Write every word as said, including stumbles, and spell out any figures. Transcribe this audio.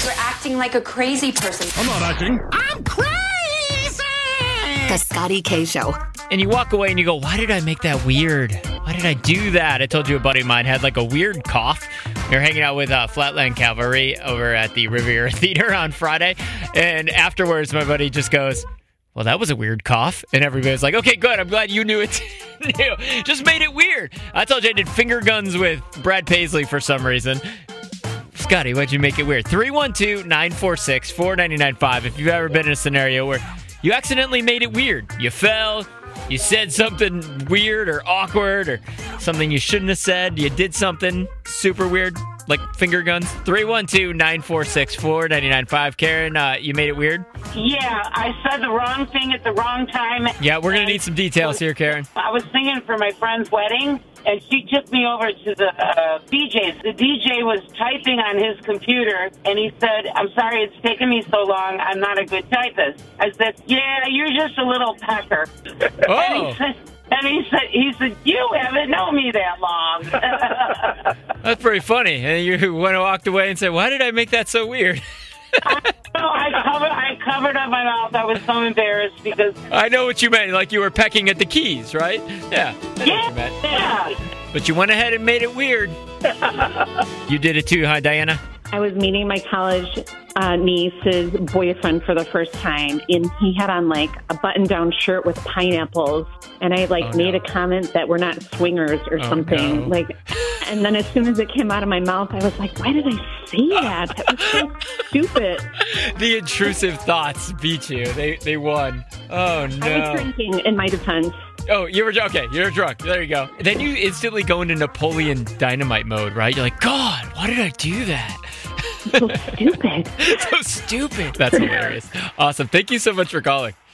You're acting like a crazy person. I'm not acting. I'm crazy! The Scotty K Show. And you walk away and you go, why did I make that weird? Why did I do that? I told you a buddy of mine had like a weird cough. We were hanging out with uh, Flatland Cavalry over at the Riviera Theater on Friday. And afterwards, my buddy just goes, well, that was a weird cough. And everybody's like, okay, good. I'm glad you knew it. Just made it weird. I told you I did finger guns with Brad Paisley for some reason. Scotty, why'd you make it weird? three one two, nine four six, four nine nine five. If you've ever been in a scenario where you accidentally made it weird. You fell, you said something weird or awkward or something you shouldn't have said. You did something super weird, like finger guns. three one two, nine four six, four nine nine five. Karen, uh, you made it weird? Yeah, I said the wrong thing at the wrong time. Yeah, we're going to need some details here, Karen. I was singing for my friend's wedding, and she took me over to the uh, D J's. The D J was typing on his computer, and he said, I'm sorry it's taken me so long. I'm not a good typist. I said, yeah, you're just a little pecker. Oh. And he said, and he said, he said, you haven't known me that long. That's pretty funny. And you went and walked away and said, why did I make that so weird? I, no, I, covered, I covered up my mouth. I was so embarrassed because... I know what you meant. Like you were pecking at the keys, right? Yeah. I know Yeah, what you meant. yeah. But you went ahead and made it weird. You did it too, huh, Diana? I was meeting my college uh, niece's boyfriend for the first time, and he had on like a button-down shirt with pineapples, and I like Oh, made no. a comment that we're not swingers or Oh, something. no. Like, and then as soon as it came out of my mouth, I was like, "Why did I say that? That was so stupid." The intrusive thoughts beat you. They they won. Oh, no. I was drinking, in my defense. Oh, you were okay. You're drunk. There you go. Then you instantly go into Napoleon Dynamite mode, right? You're like, God, why did I do that? So stupid. So stupid. That's hilarious. Awesome. Thank you so much for calling.